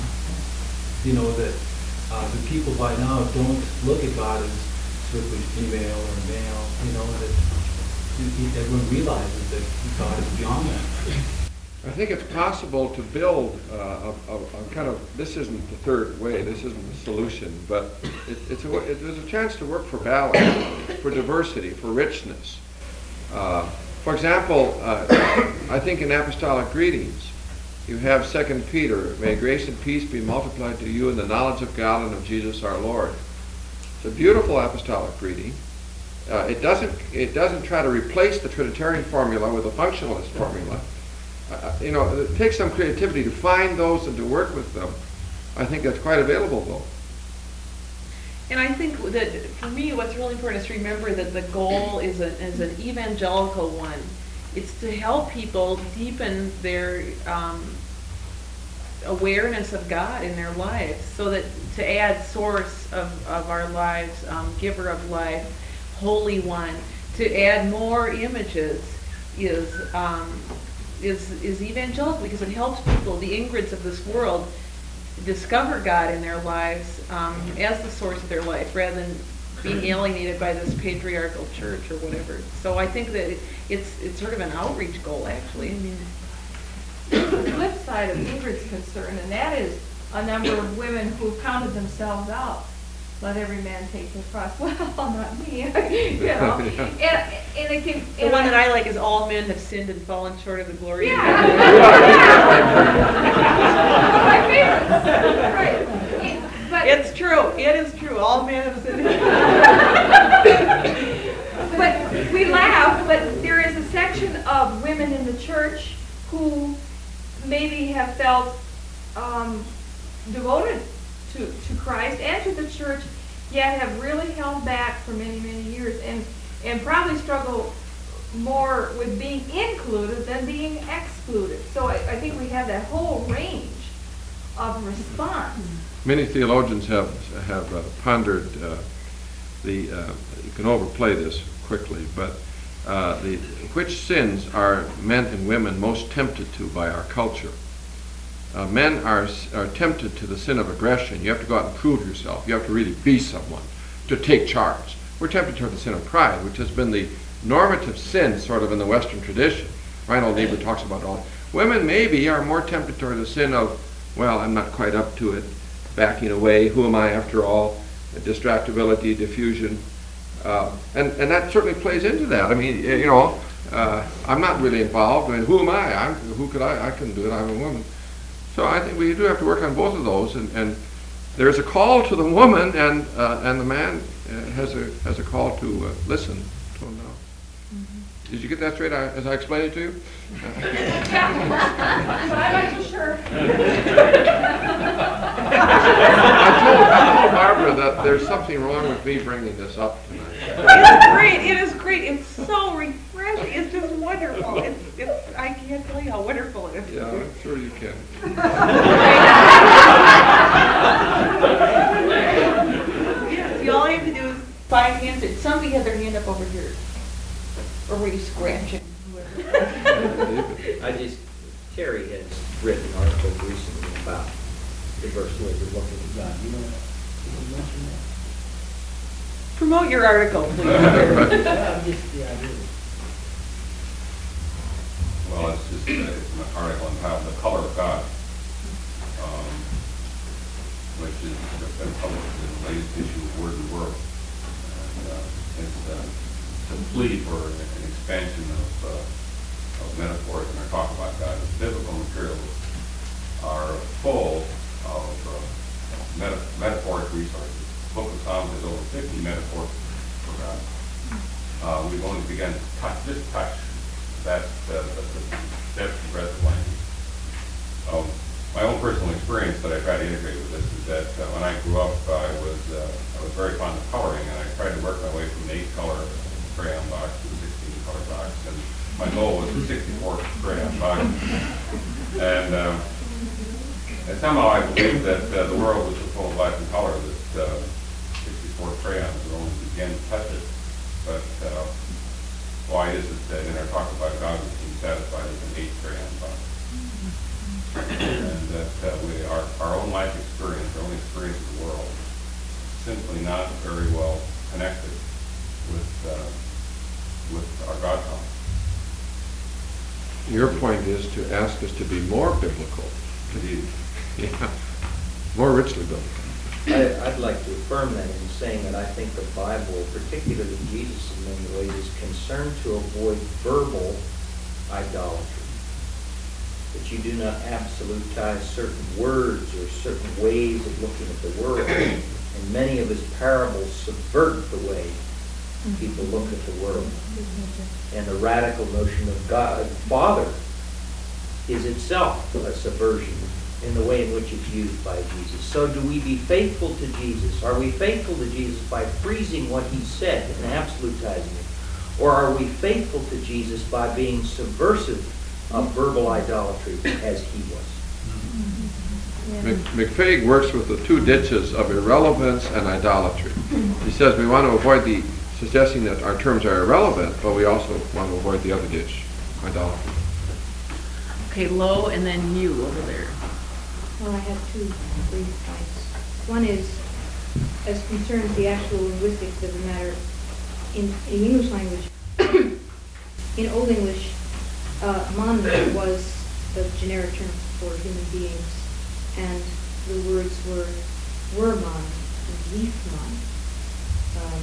Speaker 14: you know, that uh, the people by now don't look at God as strictly female or male. You know, that everyone realizes that God is beyond that.
Speaker 1: I think it's possible to build uh, a, a, a kind of, this isn't the third way, this isn't the solution, but it, it's a, it, there's a chance to work for balance, for diversity, for richness. Uh, for example, uh, I think in apostolic greetings, you have Second Peter, may grace and peace be multiplied to you in the knowledge of God and of Jesus our Lord. It's a beautiful apostolic greeting. Uh, it doesn't it doesn't try to replace the Trinitarian formula with a functionalist formula. Uh, you know, it takes some creativity to find those and to work with them. I think that's quite available, though.
Speaker 2: And I think that for me, what's really important is to remember that the goal is, a, is an evangelical one. It's to help people deepen their um, awareness of God in their lives, so that to add source of, of our lives, um, giver of life, Holy One, to add more images is um, is is evangelical, because it helps people, the Ingrids of this world, discover God in their lives um, as the source of their life, rather than being alienated by this patriarchal church or whatever. So I think that it, it's it's sort of an outreach goal, actually. I mean,
Speaker 6: The flip side of Ingrid's concern, and that is a number of women who've counted themselves out. Let every man take his cross. Well, not me, you know.
Speaker 1: Yeah.
Speaker 6: And, and it can.
Speaker 2: the one that I like is all men have sinned and fallen short of the glory of
Speaker 6: Yeah.
Speaker 2: God.
Speaker 6: My favorites. Right. It- But,
Speaker 2: It's true. It is true. All men have sinned.
Speaker 6: but we laugh, but there is a section of women in the church who maybe have felt um, devoted to, to Christ and to the church, yet have really held back for many, many years, and, and probably struggle more with being included than being excluded. So I, I think we have that whole range of response.
Speaker 1: Many theologians have have uh, pondered uh, the. Uh, you can overplay this quickly, but uh, the which sins are men and women most tempted to by our culture, uh, men are, s- are tempted to the sin of aggression. You have to go out and prove yourself. You have to really be someone, to take charge. We're tempted toward the sin of pride, which has been the normative sin sort of in the Western tradition. Reinhold Niebuhr talks about all. Women maybe are more tempted toward the sin of, well, I'm not quite up to it, backing away, who am I after all, distractibility, diffusion. Uh, and, and that certainly plays into that. I mean, you know, uh, I'm not really involved. I mean, who am I? I'm, who could I? I couldn't do it. I'm a woman. So I think we do have to work on both of those. And, and there's a call to the woman, and uh, and the man uh, has a has a call to uh, listen to him now. Mm-hmm. Did you get that straight I, as I explained it to you?
Speaker 6: I'm not too sure.
Speaker 1: I told, I told Barbara that there's something wrong with me bringing this up tonight.
Speaker 2: It's great. It is great. It's so refreshing. It's just wonderful. It's, it's, I can't tell you how wonderful it is.
Speaker 1: Yeah, I'm sure you can.
Speaker 2: Yeah, see, all I have to do is five hands. It. Somebody had their hand up over here. Or were you scratching?
Speaker 15: I just, Terry has written an article recently about diverse ways of looking at God. You want to mention that?
Speaker 2: Promote your article, please.
Speaker 15: Well, just the idea.
Speaker 10: Well, it's just, uh, it's an article entitled The Color of God, um, which is been published in the latest issue of Word and World. And uh, it's, uh, it's a plea for an expansion of, uh, of metaphors when I talk about God. The biblical materials are full of uh, meta- metaphoric resources. The Book of Psalms has over fifty metaphors for God. Uh, we've only begun to touch, just touch that, uh, the, the depth and breadth of language. Um, my own personal experience that I try to integrate with this is that uh, when I grew up, I was uh, I was very fond of coloring, and I tried to work my way from an eight-color crayon box to a sixteen-color box, and my goal was a sixty-four crayon box. And, uh, and somehow I believed that uh, the world was so full of life and color that uh, sixty-four crayons would only begin to touch it. But uh, why is it that in our talk about God we seem satisfied with an eight crayon box? And that uh, we, our, our own life experience, our own experience of the world, is simply not very well connected with uh, with our God knowledge.
Speaker 1: Your point is to ask us to be more biblical.
Speaker 10: Indeed.
Speaker 1: Yeah, more richly biblical.
Speaker 15: I, I'd like to affirm that in saying that I think the Bible, particularly Jesus in many ways, is concerned to avoid verbal idolatry. That you do not absolutize certain words or certain ways of looking at the world. And many of his parables subvert the way people look at the world. And the radical notion of God, Father, is itself a subversion in the way in which it's used by Jesus. So do we be faithful to Jesus? Are we faithful to Jesus by freezing what he said and absolutizing it? Or are we faithful to Jesus by being subversive of verbal idolatry as he was?
Speaker 1: Mc- McFaig works with the two ditches of irrelevance and idolatry. He says we want to avoid the suggesting that our terms are irrelevant, but we also want to avoid the other ditch, idolatry.
Speaker 2: Okay, low and then you over there.
Speaker 16: Well, I have two brief points. One is, as concerns the actual linguistics of the matter, in, in English language, in Old English, uh, man was the generic term for human beings, and the words were were man and liefman. Um,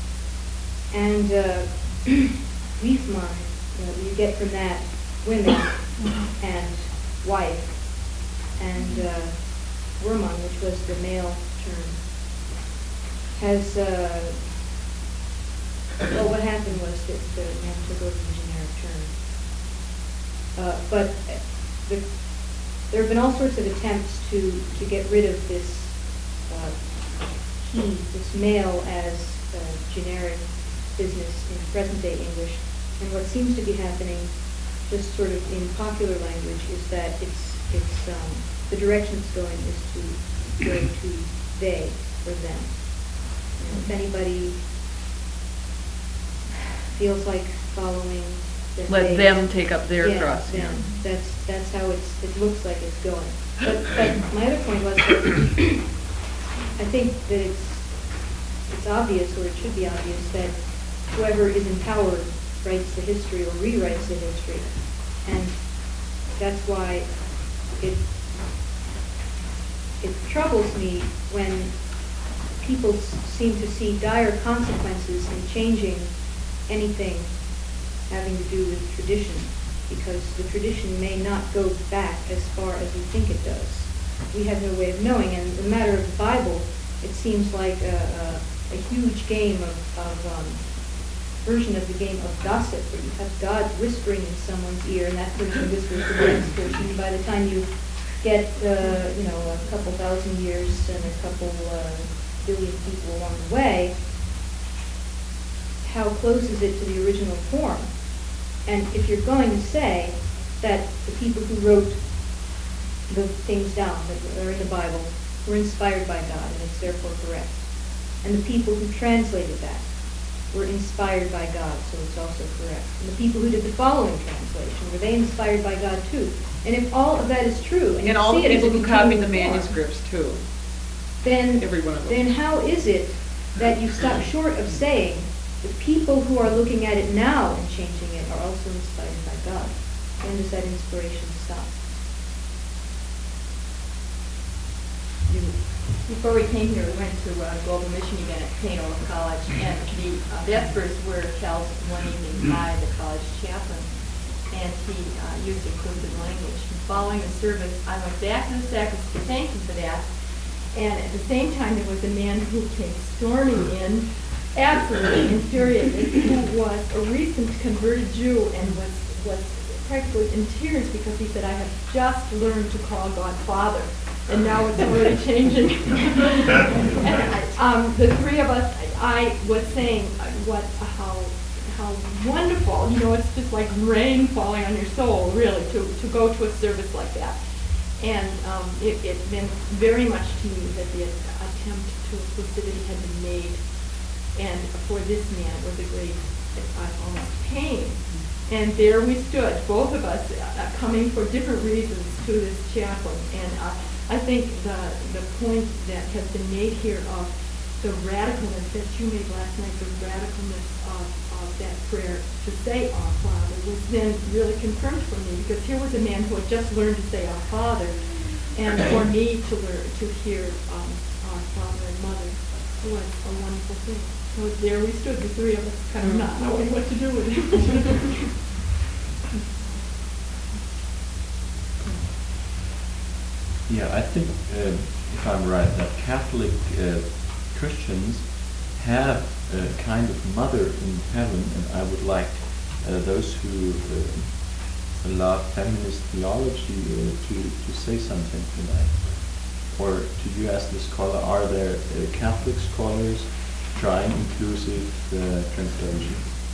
Speaker 16: and uh, liefman, you know, you get from that women and wife. And uh, Werman, which was the male term, has, uh, well, what happened was that the man took over the generic term. Uh, but the, there have been all sorts of attempts to, to get rid of this uh, he, this male as uh, generic business in present-day English. And what seems to be happening, just sort of in popular language, is that it's It's um, the direction it's going is to go to they or them. And if anybody feels like following that
Speaker 2: Let
Speaker 16: they-
Speaker 2: them take up their
Speaker 16: Yeah,
Speaker 2: cross.
Speaker 16: them. That's, that's how it's, it looks like it's going. But, but my other point was that I think that it's, it's obvious, or it should be obvious, that whoever is in power writes the history or rewrites the history. And that's why it, it troubles me when people s- seem to see dire consequences in changing anything having to do with tradition, because the tradition may not go back as far as we think it does. We have no way of knowing, and the matter of the Bible, it seems like a, a, a huge game of, of um, version of the game of gossip, where you have God whispering in someone's ear, and that person whispers to the next person, and by the time you get, uh, you know, a couple thousand years and a couple uh, billion people along the way, how close is it to the original form? And if you're going to say that the people who wrote the things down that are in the Bible were inspired by God and it's therefore correct, and the people who translated that were inspired by God, so it's also correct, and the people who did the following translation, were they inspired by God too? And if all of that is true, and,
Speaker 2: And
Speaker 16: you
Speaker 2: all
Speaker 16: see
Speaker 2: the
Speaker 16: it as a
Speaker 2: people who copied the
Speaker 16: continuing form,
Speaker 2: manuscripts too.
Speaker 16: then,
Speaker 2: Every one of them.
Speaker 16: then how is it that you stop short of saying the people who are looking at it now and changing it are also inspired by God? When does that inspiration stop?
Speaker 17: Before we came here, we went to uh, Global Mission event at Saint Olaf College, and the uh, Vespers were held one evening by the college chaplain, and he uh, used inclusive language. And following the service, I went back to the sacristy to thank him for that, and at the same time, there was a man who came storming in, absolutely infuriated, who was a recent converted Jew and was, was practically in tears because he said, I have just learned to call God Father, and now it's already changing. And I, um, the three of us, I was saying what, how, how wonderful, you know, it's just like rain falling on your soul, really, to, to go to a service like that. And um, it, it meant very much to me that the attempt to inclusivity had been made. And for this man, it was a great, uh, almost pain. And there we stood, both of us, uh, coming for different reasons to this chaplain. And uh, I think the the point that has been made here of the radicalness that you made last night, the radicalness of, of that prayer to say Our Father, was then really confirmed for me, because here was a man who had just learned to say Our Father, and for me to learn to hear um, Our Father and Mother was a wonderful thing. So there we stood, the three of us, kind of not knowing what to do with it.
Speaker 18: Yeah, I think, uh, if I'm right, that Catholic uh, Christians have a kind of mother in heaven, and I would like uh, those who uh, love feminist theology uh, to, to say something tonight. Or to you as the scholar, are there uh, Catholic scholars trying inclusive uh, translation?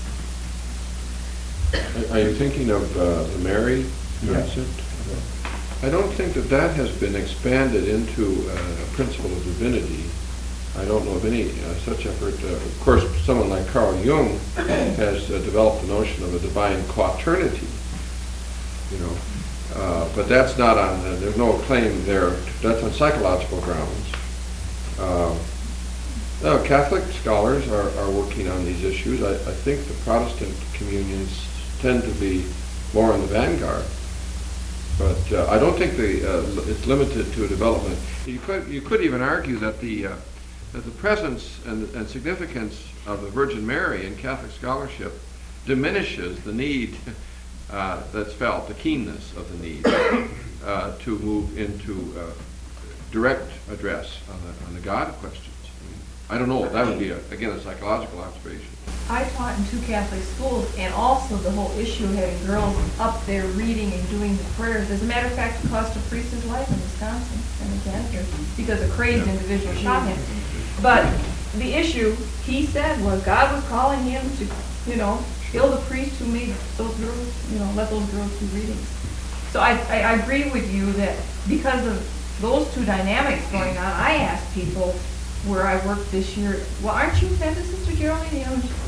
Speaker 1: Are you thinking of uh, the Mary
Speaker 18: Yeah.
Speaker 1: concept? I don't think that that has been expanded into uh, a principle of divinity. I don't know of any uh, such effort. Uh, of course, someone like Carl Jung has uh, developed the notion of a divine quaternity, you know. Uh, but that's not on, uh, there's no claim there, that's on psychological grounds. Uh, no, Catholic scholars are, are working on these issues. I, I think the Protestant communions tend to be more in the vanguard. But uh, I don't think the, uh, it's limited to a development. You could, you could even argue that the, uh, that the presence and, and significance of the Virgin Mary in Catholic scholarship diminishes the need uh, that's felt, the keenness of the need uh, to move into uh, direct address on the, on the God questions. I don't know, that would be, a, again, a psychological observation.
Speaker 19: I taught in two Catholic schools, and also the whole issue of having girls up there reading and doing the prayers. As a matter of fact, it cost a priest his life in Wisconsin, and again, because a crazed individual shot him. But the issue, he said, was God was calling him to, you know, kill the priest who made those girls, you know, let those girls do readings. So I, I, I agree with you that because of those two dynamics going on, I asked people where I worked this year, well, aren't you offended, Sister Geraldine? You know,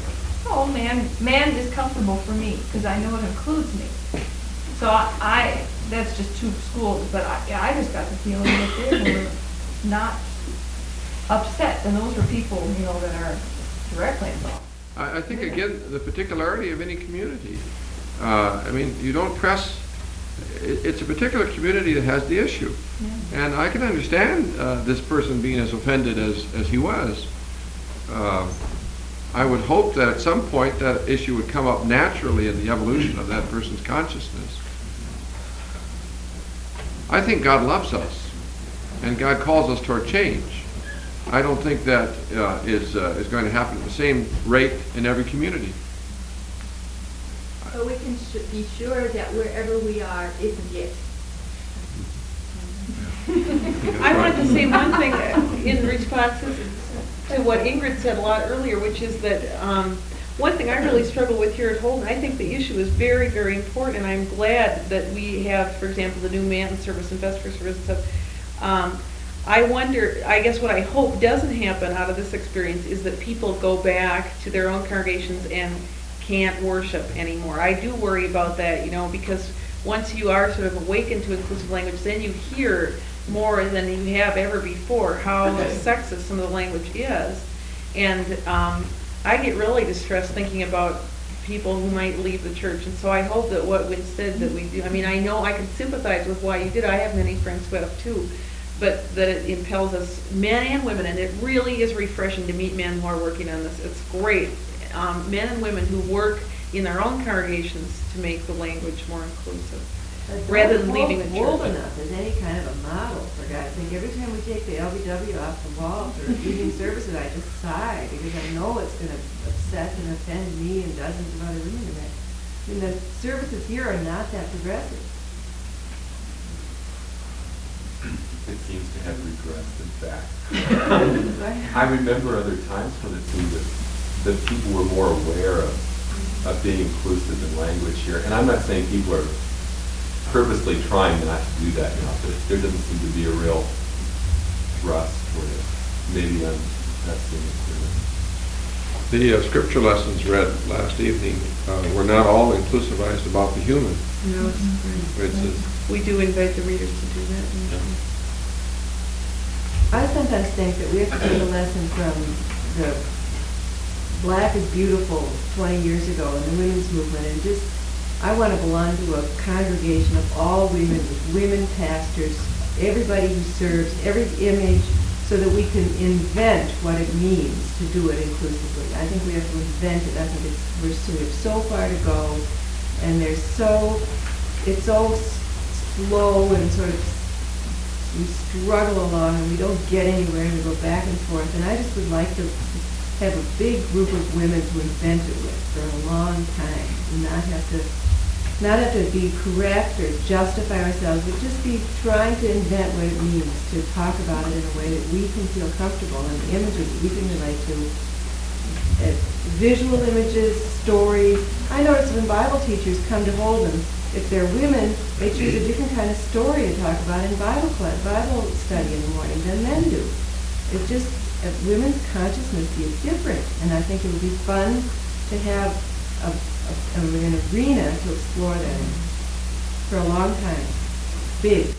Speaker 19: oh, man, man is comfortable for me, because I know it includes me. So I, I, that's just two schools, but I, yeah, I just got the feeling that they were not upset, and those were people, you know, that are directly involved.
Speaker 1: I, I think, again, the particularity of any community. Uh, I mean, you don't press, it, it's a particular community that has the issue.
Speaker 19: Yeah.
Speaker 1: And I can understand uh, this person being as offended as, as he was. Uh, I would hope that at some point that issue would come up naturally in the evolution of that person's consciousness. I think God loves us, and God calls us toward change. I don't think that uh, is, uh, is going to happen at the same rate in every community.
Speaker 17: But we can sh- be sure that wherever we are is a gift.
Speaker 2: I wanted to say one thing in response to what Ingrid said a lot earlier, which is that um, one thing I really struggle with here at Holden, I think the issue is very, very important, and I'm glad that we have, for example, the new Manton service and Vesper service and stuff. Um, I wonder, I guess what I hope doesn't happen out of this experience is that people go back to their own congregations and can't worship anymore. I do worry about that, you know, because once you are sort of awakened to inclusive language, then you hear more than you have ever before how sexist some of the language is. And um, I get really distressed thinking about people who might leave the church. And so I hope that what Wynn said that we do, I mean, I know I can sympathize with why you did. I have many friends who have too. But that it impels us, men and women, and it really is refreshing to meet men who are working on this. It's great. Um, men and women who work in their own congregations to make the language more inclusive,
Speaker 7: But
Speaker 2: rather
Speaker 7: don't
Speaker 2: than leaving the
Speaker 7: hold
Speaker 2: church.
Speaker 7: enough as any kind of a model, for God's sake. Every time we take the L B W off the walls or evening services, I just sigh, because I know it's going to upset and offend me and dozens of other women tonight. I mean, the services here are not that progressive.
Speaker 20: It seems to have regressed, in fact. I remember other times when it seemed that, that people were more aware of, of being inclusive in language here. And I'm not saying people are purposely trying not to do that now, but there doesn't seem to be a real thrust toward it. Maybe I'm not seeing it clearly.
Speaker 1: The uh, scripture lessons read last evening uh, were not all inclusivized about the human.
Speaker 2: No, it's,
Speaker 1: It's, uh,
Speaker 2: we do invite the readers to do that.
Speaker 1: yeah.
Speaker 7: I sometimes think that we have to take a lesson from the Black is Beautiful twenty years ago in the women's movement, and just, I want to belong to a congregation of all women, with women pastors, everybody who serves, every image, so that we can invent what it means to do it inclusively. I think we have to invent it. I think it's, we're so, we have so far to go, and there's so, it's so s- slow and sort of, we struggle along and we don't get anywhere and we go back and forth. And I just would like to have a big group of women to invent it with for a long time, and not have to, not have to be correct or justify ourselves, but just be trying to invent what it means to talk about it in a way that we can feel comfortable, and images that we can relate to, uh, visual images, stories. I notice when Bible teachers come to Holden, if they're women, they choose a different kind of story to talk about in Bible class, Bible study in the morning than men do. It's just, uh, women's consciousness is different, and I think it would be fun to have a, a, an arena to explore that in for a long time. Big.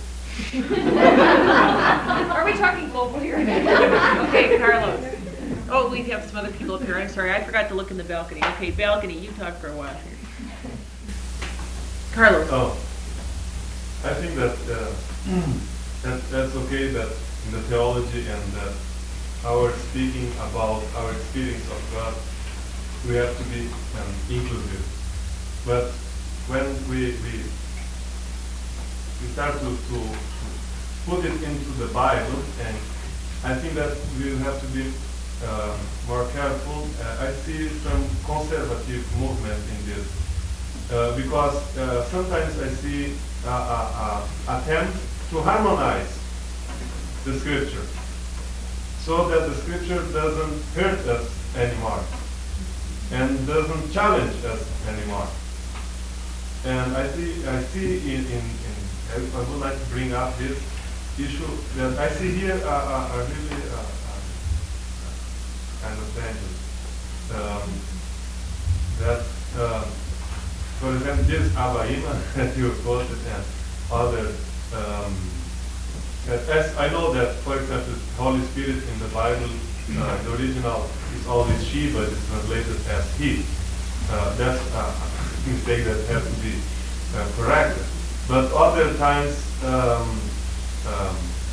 Speaker 2: Are we talking global here? Okay, Carlos. Oh, we have some other people up here. I'm sorry, I forgot to look in the balcony. Okay, balcony, you talk for a while here. Carlos.
Speaker 21: Oh, I think that, uh, that that's okay that in the theology and that our speaking about our experience of God, we have to be um, inclusive. But when we we we start to, to put it into the Bible, and I think that we have to be um, more careful. Uh, I see some conservative movement in this. Uh, because uh, sometimes I see uh, uh, uh, attempt to harmonize the scripture so that the scripture doesn't hurt us anymore and doesn't challenge us anymore. And I see, I see in, in, in I would like to bring up this issue that I see here a, a, a really uh, uh, kind of danger. Um, that, um, for example, this Abba Ima that you quoted and other, um, that as I know that, for example, Holy Spirit in the Bible, uh, the original is always she, but it's translated as he. Uh, that's a mistake that has to be uh, corrected. But other times, um, um,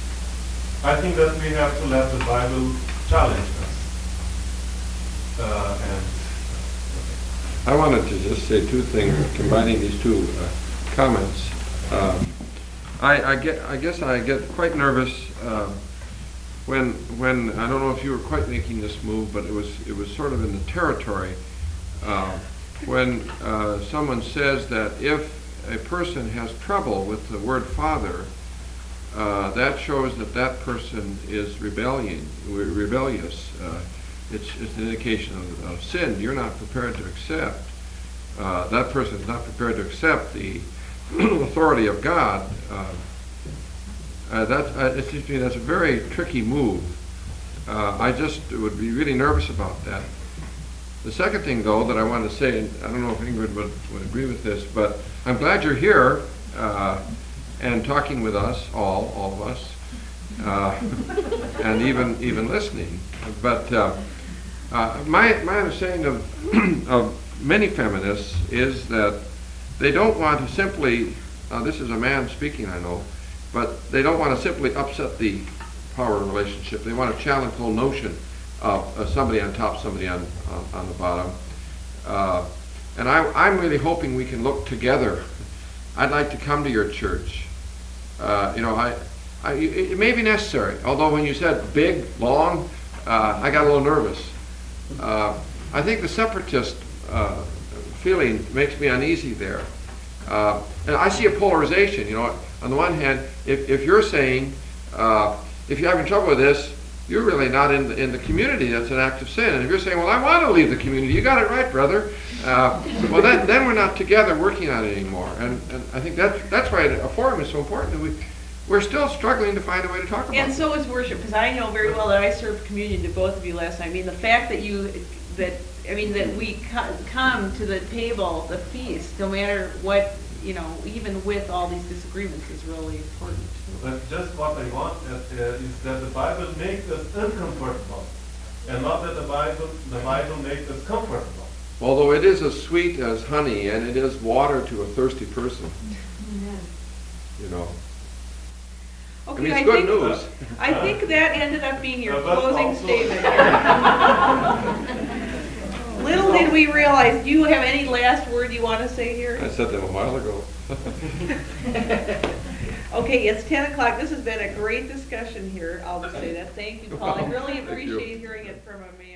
Speaker 21: I think that we have to let the Bible challenge us. Uh, and
Speaker 1: I wanted to just say two things, combining these two uh, comments. Um, I, I get, I guess I get quite nervous uh, when, when I don't know if you were quite making this move, but it was, it was sort of in the territory uh, when uh, someone says that if a person has trouble with the word Father, uh, that shows that that person is rebellion, rebellious. Uh, it's, it's an indication of, of sin. You're not prepared to accept. Uh, that person is not prepared to accept the authority of God. Uh, uh, that uh, it seems to me that's a very tricky move. Uh, I just would be really nervous about that. The second thing, though, that I want to say, and I don't know if Ingrid would, would agree with this, but I'm glad you're here uh, and talking with us, all, all of us, uh, and even even listening. But uh, uh, my my understanding of of many feminists is that they don't want to simply, uh, this is a man speaking, I know, but they don't want to simply upset the power relationship. They want to challenge the whole notion of uh, somebody on top, somebody on, on, on the bottom. Uh, and I, I'm really hoping we can look together. I'd like to come to your church. Uh, you know, I, I, it may be necessary, although when you said big, long, uh, I got a little nervous. Uh, I think the separatist uh, feeling makes me uneasy there. Uh, and I see a polarization, you know. On the one hand, if, if you're saying, uh, if you're having trouble with this, you're really not in the, in the community, that's an act of sin. And if you're saying, well, I want to leave the community, you got it right, brother. Uh, well, then, then we're not together working on it anymore. And, and I think that, that's why a forum is so important. We, we're still struggling to find a way to talk about it.
Speaker 2: And so is worship, because I know very well that I served communion to both of you last night. I mean, the fact that you, that, I mean, that we co- come to the table, the feast, no matter what, you know, even with all these disagreements is really important.
Speaker 21: But just what I want uh, is that the Bible makes us uncomfortable, and not that the Bible, the Bible makes us comfortable.
Speaker 1: Although it is as sweet as honey, and it is water to a thirsty person.
Speaker 2: Amen.
Speaker 1: You know.
Speaker 2: Okay,
Speaker 1: I mean, it's
Speaker 2: I
Speaker 1: good
Speaker 2: think,
Speaker 1: news.
Speaker 2: I think that ended up being your
Speaker 21: Uh, but
Speaker 2: closing
Speaker 21: also-
Speaker 2: statement here. Little did we realize, do you have any last word you want to say here?
Speaker 1: I said that a while ago.
Speaker 2: Okay, it's ten o'clock. This has been a great discussion here. I'll just say that. Thank you, Paul. I really
Speaker 1: Thank you.
Speaker 2: appreciate hearing it from a man.